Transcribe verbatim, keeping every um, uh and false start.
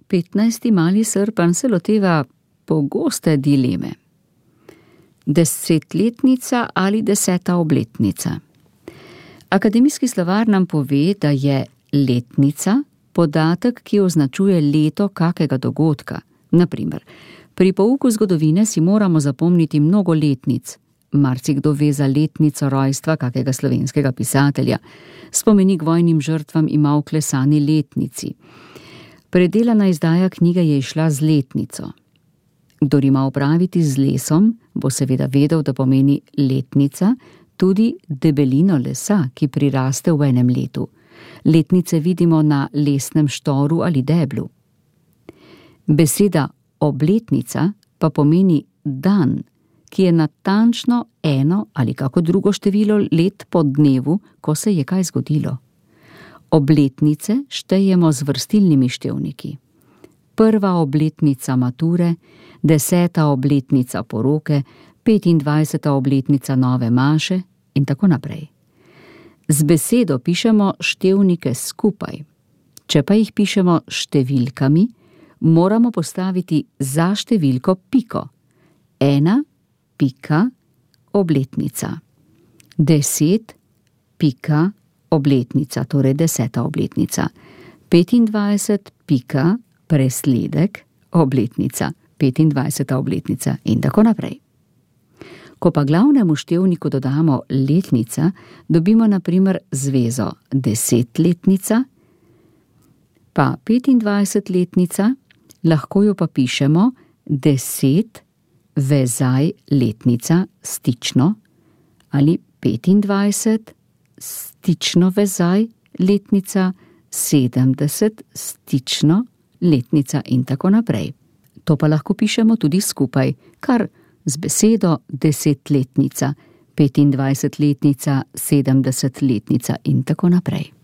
petnajsti mali srpan se loteva pogoste dileme. Desetletnica ali deseta obletnica. Akademijski slovar nam pove, da je letnica podatek, ki označuje leto kakega dogodka. Naprimer, pri pouku zgodovine si moramo zapomniti mnogo letnic. Marsikdo ve za letnico rojstva kakega slovenskega pisatelja. Spomenik vojnim žrtvam ima vklesani letnici. Predelana izdaja knjige je išla z letnico. Kdor ima opraviti z lesom, bo seveda vedel, da pomeni letnica tudi debelino lesa, ki priraste v enem letu. Letnice vidimo na lesnem štoru ali deblu. Beseda obletnica pa pomeni dan, ki je natančno eno ali kako drugo število let po dnevu, ko se je kaj zgodilo. Obletnice štejemo z vrstilnimi števniki. Prva obletnica mature, deseta obletnica poroke, petindvajseta obletnica nove maše in tako naprej. Z besedo pišemo števnike skupaj. Če pa jih pišemo številkami, moramo postaviti za številko piko. Ena pika obletnica. Deset pika obletnica, torej deseta obletnica. Petindvajset pika presledek obletnica, petindvajseta obletnica in tako naprej. Ko pa glavnemu števniku dodamo letnica, dobimo na primer zvezo desetletnica, pa petindvajsetletnica, lahko jo pa pišemo deset vezaj letnica stično ali petindvajset stično vezaj letnica, sedemdeset stično letnica in tako naprej. To pa lahko pišemo tudi skupaj, kar z besedo desetletnica, petindvajsetletnica, sedemdesetletnica in tako naprej.